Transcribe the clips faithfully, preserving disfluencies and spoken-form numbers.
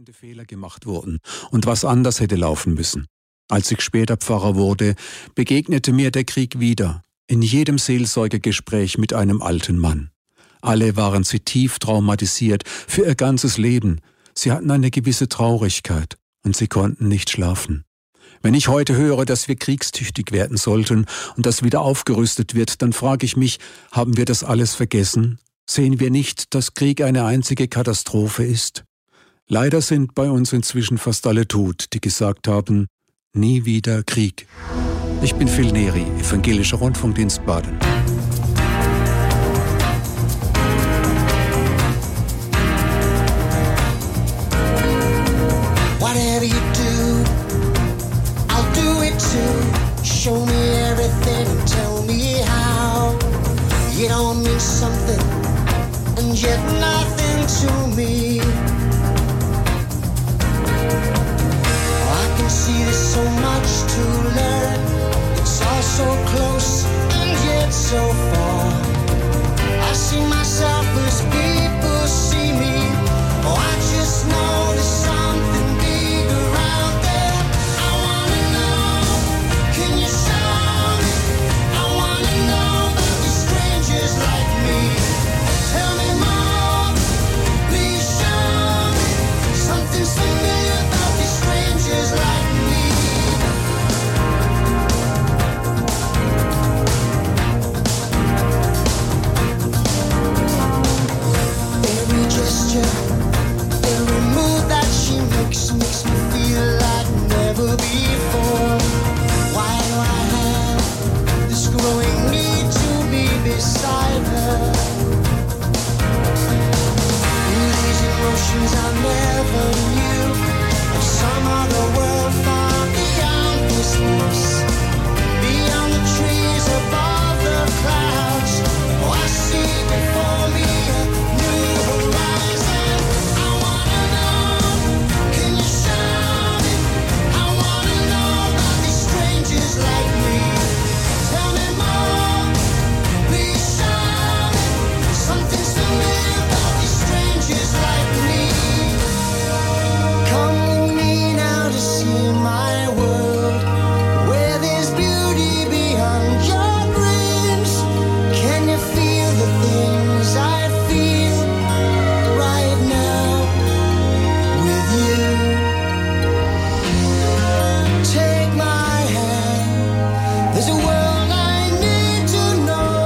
Fehler gemacht wurden und was anders hätte laufen müssen. Als ich später Pfarrer wurde, begegnete mir der Krieg wieder, in jedem Seelsorgegespräch mit einem alten Mann. Alle waren sie tief traumatisiert für ihr ganzes Leben. Sie hatten eine gewisse Traurigkeit und sie konnten nicht schlafen. Wenn ich heute höre, dass wir kriegstüchtig werden sollten und dass wieder aufgerüstet wird, dann frage ich mich, haben wir das alles vergessen? Sehen wir nicht, dass Krieg eine einzige Katastrophe ist? Leider sind bei uns inzwischen fast alle tot, die gesagt haben, nie wieder Krieg. Ich bin Phil Neri, Evangelischer Rundfunkdienst Baden. Whatever you do, I'll do it too. Show me everything and tell me how. You don't mean something and yet nothing to me. I can see there's so much to learn. It's all so close and yet so far. I see myself as people see me. Oh, I just know there's something bigger out there. I wanna know, can you show me? I wanna know about these strangers like me. Tell me more, please show me. Something's familiar about these strangers like me. Every gesture, every move that she makes makes me feel like never before. Why do I have this growing need to be beside her? These emotions I never knew, of some other world far beyond this place, beyond the trees, above the clouds. Oh, I see before me a new horizon. I wanna know, can you show me? I wanna know about these strangers like me. Tell me more, please show me. Something's familiar about these strangers like me. Come with me now to see my world, where there's beauty beyond your dreams. Can you feel the things I feel right now with you? Take my hand, there's a world I need to know.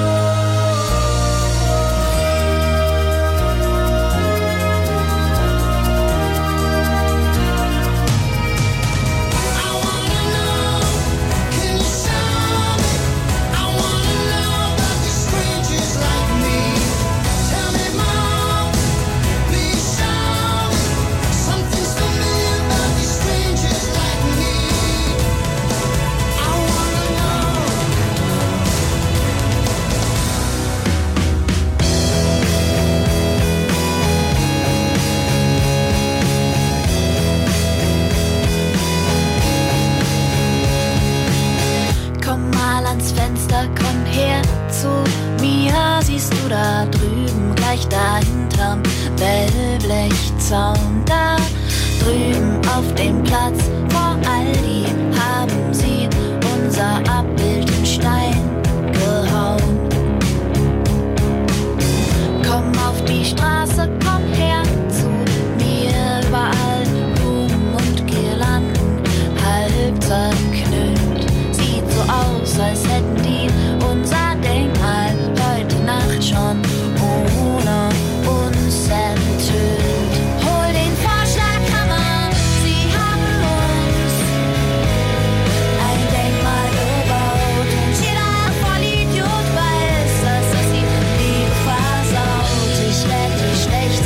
I wanna know, can you show me? I wanna know about these strangers like me. Tell me more, please show me. Something's familiar about these strangers like me. I wanna know. Komm mal ans Fenster, komm her zu mir. Siehst du da drüben, gleich dahinterm Wellblechzaun, da drüben auf dem Platz vor Aldi haben sie unser Abbild in Stein gehauen. Komm auf die Straße, komm her zu mir. Überall Blumen und Girlanden, halb zerknüllt. Sieht so aus, als hätten die unser Denkmal heute Nacht schon ohne uns enthüllt. Hol den Vorschlaghammer, sie haben uns ein Denkmal gebaut. Und jeder Vollidiot weiß, dass das die Liebe versaut. Ich werd die schlechte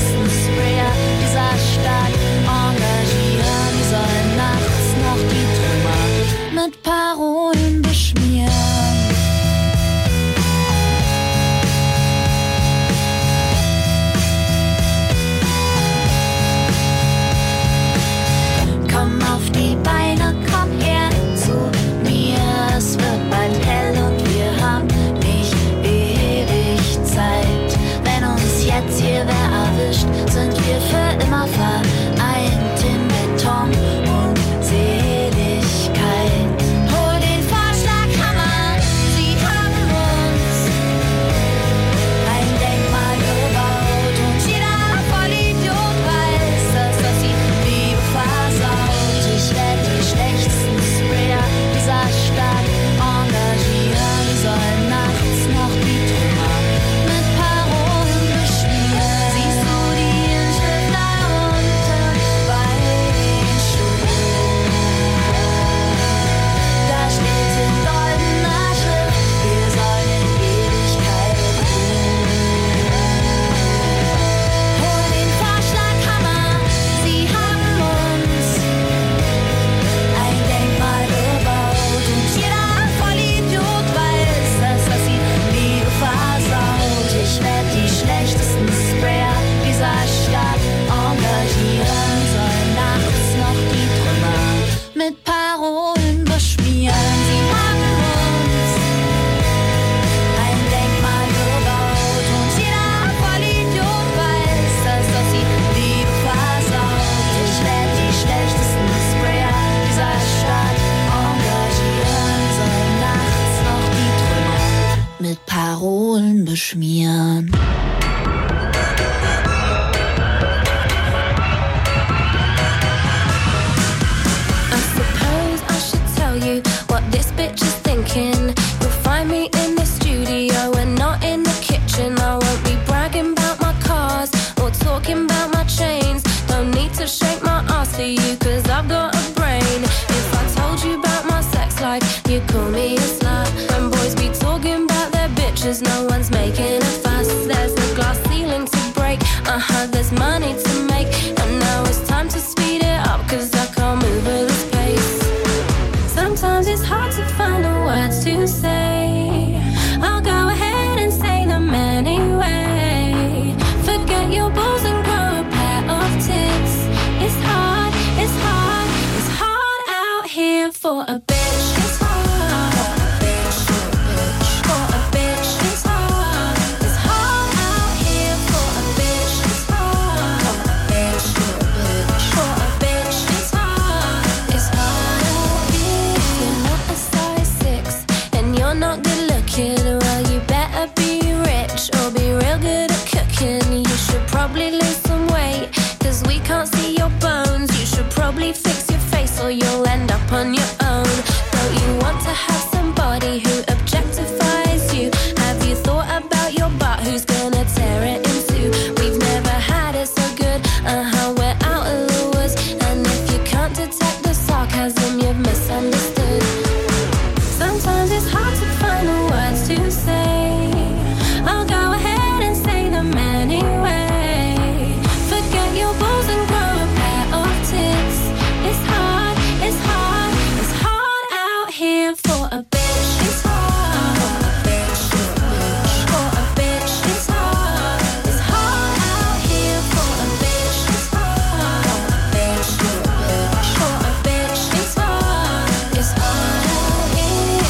shake my ass for you, cause I've got a brain. If I told you about my sex life, you'd call me a slut. When boys be talking about their bitches, no one's making a fuss. There's a glass ceiling to break, uh-huh, there's money to make. And now it's time to speed it up, cause I can't move at this pace. Sometimes it's hard to find the words to say. I'll go ahead and say them anyway. Forget your balls and grow a pair of tits. It's hard, it's hard, it's hard out here for a bitch. It's hard for a bitch, for a bitch. It's hard, it's hard out here for a bitch. It's hard for a bitch, for a bitch. It's hard, it's hard out here. If you're not a size six and you're not good looking, well you better be rich or be real good at cooking. You should probably lose some weight, cause we can't see your bones. You should probably fix your face or you'll end up on your own. Don't you want to have somebody who objectifies you? Have you thought about your butt, who's gonna tear it in two? We've never had it so good, uh-huh, we're out of the woods. And if you can't detect the sarcasm, you've misunderstood. Sometimes it's hard to find the words to say. I'll go ahead and say them anyway. Forget your balls and grow a pair of tits. It's hard, it's hard, it's hard out here for a bitch. It's hard for a bitch, for a bitch. It's hard, it's hard out here for a bitch. It's hard for a bitch, for a bitch. It's hard, it's hard out here.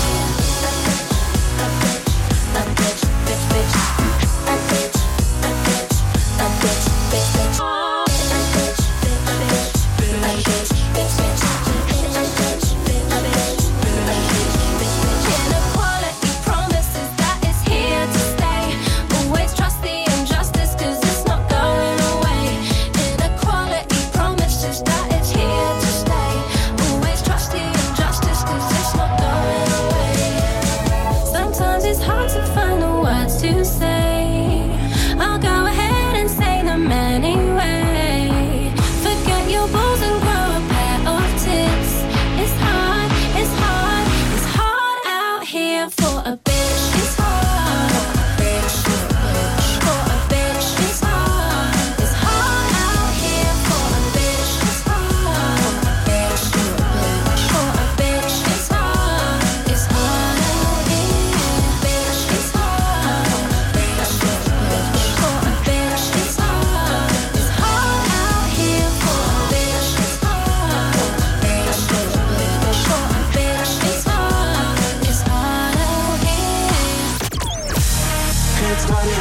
A bitch, bitch, bitch, a bitch, a bitch, a bitch, bitch, bitch, a bitch, bitch, bitch, a bitch, bitch, bitch, a bitch, bitch, a bitch, a bitch, bitch, bitch. Inequality promises that it's here to stay. Always trust the injustice, cause it's not going away. Inequality promises that it's here to stay. Always trust the injustice, cause it's not going away. Sometimes it's hard to find the words to say. I'll go ahead and say them anyway. Forget your balls and grow a pair of tits. It's hard, it's hard, it's hard out here for a bitch. It's hard for a bitch, for a bitch. It's hard, it's hard out here for a bitch. It's hard for a bitch, for a bitch. It's hard, it's hard out here, bitch. It's hard for a bitch, for a bitch. It's hard, it's hard out here for a bitch. It's hard for a bitch, for a bitch. It's hard, it's hard out here. It's Radio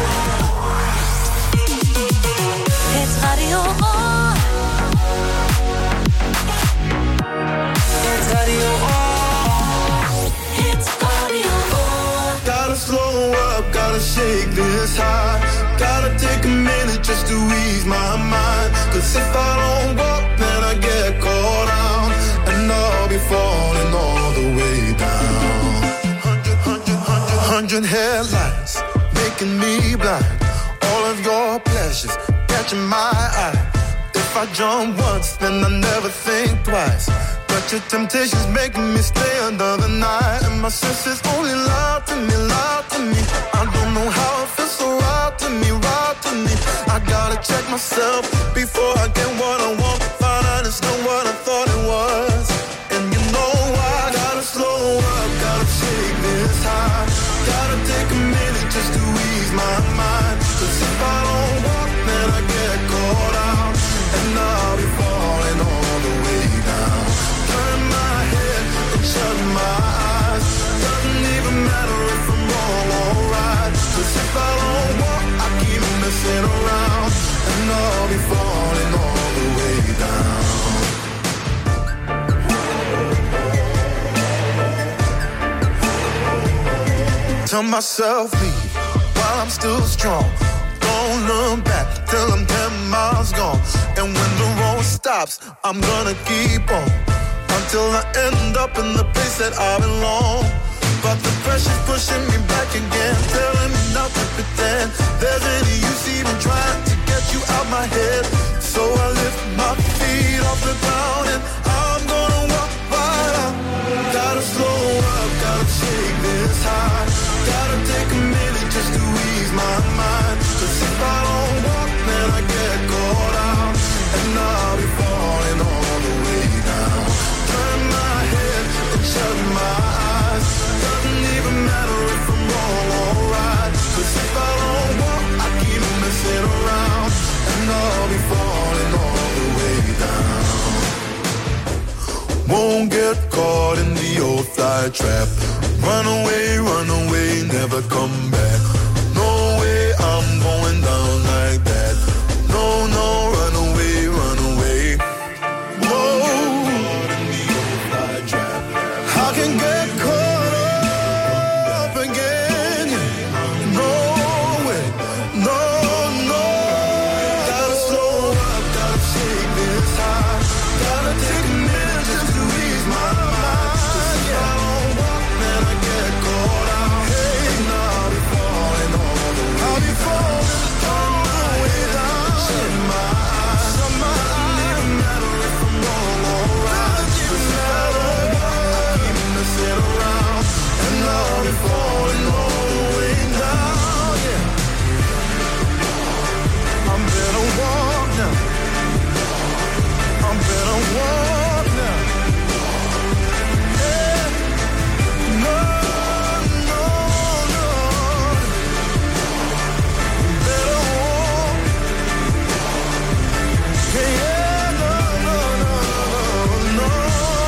It's Radio On. It's Radio It's Radio On. Gotta slow up, gotta shake this high. Gotta take a minute just to ease my mind. Cause if I don't walk, then I get caught out. And I'll be falling all the way down. Hundred, hundred, hundred, hundred headlights making me blind. All of your pleasures catching my eye. If I jump once, then I never think twice. But your temptation's making me stay another night. And my senses only lie to me, lie to me. I don't know how it feels so right to me, right to me. I gotta check myself before I get what I want. Find out it's not what I thought it was. And you know I gotta slow up, gotta shake this high. Gotta take a minute just to ease my mind. Cause if I don't walk, then I get caught out. And I'll be falling all the way down. Turn my head and shut my eyes. Doesn't even matter if I'm wrong or right. Cause if I don't walk, I keep messing around. And I'll be falling all the way down. Tell myself leave while I'm still strong. Don't look back till I'm ten miles gone. And when the road stops, I'm gonna keep on until I end up in the place that I belong. But the pressure's pushing me back again, telling me not to pretend there's any use even trying to get you out my head. So I lift my won't get caught in the old fly trap. Run away, run away, never come back. No way, I'm going down like that. No, no, run away, run away. Whoa, I can get caught up again. No way, no, no. Gotta slow up, gotta shake this high. Gotta take a minute just to ease my mind. Yeah, I don't walk, man, I get caught out. Hey, now I'll be falling all the way. I'll be falling all the way down. Shut my eyes, shut my eyes. It doesn't matter if I'm wrong or right. Just matter what, I keep messing around. And I'll be falling all the way down, yeah. I'm better walk now. I'm better walk now. Yeah. No, no, no. Better walk. Yeah, yeah, no, no, no, no, no.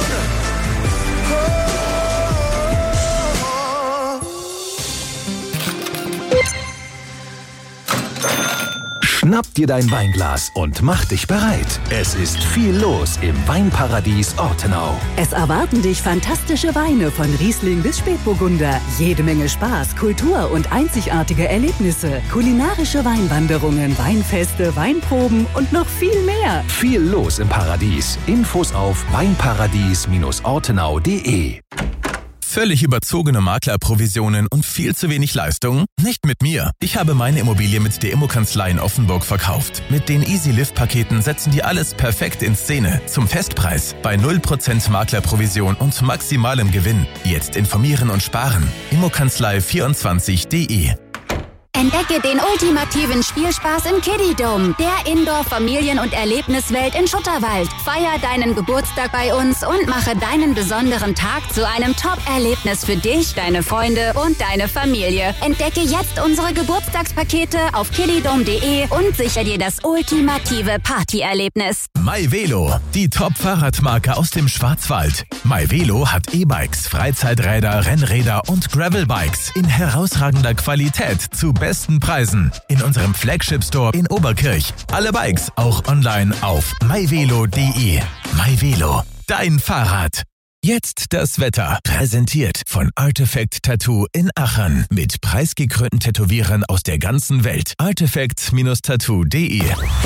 Schnapp dir dein Weinglas und mach dich bereit. Es ist viel los im Weinparadies Ortenau. Es erwarten dich fantastische Weine von Riesling bis Spätburgunder. Jede Menge Spaß, Kultur und einzigartige Erlebnisse. Kulinarische Weinwanderungen, Weinfeste, Weinproben und noch viel mehr. Viel los im Paradies. Infos auf weinparadies ortenau punkt de. Völlig überzogene Maklerprovisionen und viel zu wenig Leistung? Nicht mit mir. Ich habe meine Immobilie mit der Immo-Kanzlei in Offenburg verkauft. Mit den Easy-Lift-Paketen setzen die alles perfekt in Szene. Zum Festpreis. Bei null Prozent Maklerprovision und maximalem Gewinn. Jetzt informieren und sparen. immokanzlei vierundzwanzig punkt de. Entdecke den ultimativen Spielspaß im Kiddie-Dome, der Indoor-Familien- und Erlebniswelt in Schutterwald. Feier deinen Geburtstag bei uns und mache deinen besonderen Tag zu einem Top-Erlebnis für dich, deine Freunde und deine Familie. Entdecke jetzt unsere Geburtstagspakete auf kiddiedome punkt de und sichere dir das ultimative Partyerlebnis. MyVelo, die Top-Fahrradmarke aus dem Schwarzwald. MyVelo hat E-Bikes, Freizeiträder, Rennräder und Gravelbikes in herausragender Qualität zu besten Preisen. In unserem Flagship-Store in Oberkirch. Alle Bikes auch online auf myvelo punkt de. MyVelo, dein Fahrrad. Jetzt das Wetter. Präsentiert von Artifact Tattoo in Aachen. Mit preisgekrönten Tätowierern aus der ganzen Welt. artifact tattoo punkt de.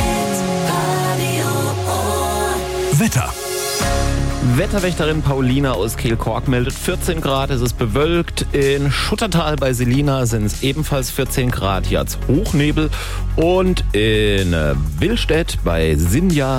Wetter. Wetterwächterin Paulina aus Kehlkork meldet vierzehn Grad, es ist bewölkt. In Schuttertal bei Selina sind es ebenfalls vierzehn Grad, hier als Hochnebel. Und in Willstedt bei Sinja